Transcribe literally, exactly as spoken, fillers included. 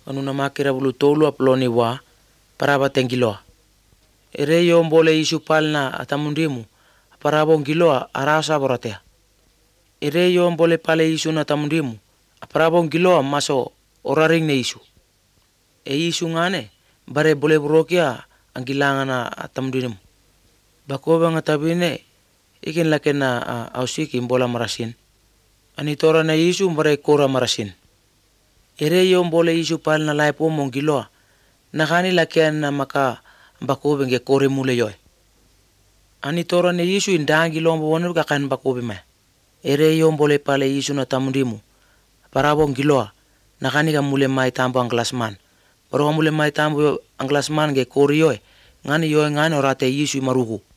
anuna makira bulu tolu aploni wa paraba tengiloa. Ere yo mbole isu palna atamundimu parabo ngiloa arasa boratea. Ere yo mbole pale isu na tamundimu parabo ngiloa maso oraring ne isu. E isu ngane bare bole brokia angilangana atamundimu. Bakoba ngatabine ikin lakena ausiki mbola marasin. Anitora na isu bare kora marasin. Ere yo mbole isu palna laipo mongiloa nakani lakiana maka bakobe nge kore mule yoy. Anitora na isu indangi lombo wonu kakan bakobe me. Ere yo mbole pale isu na tamundimu parabo ngiloa nakani ka mule mai tambo anglasman. Baro mule mai tambo anglasman nge kore yoy ngani yoy ngani orate isu maruhu.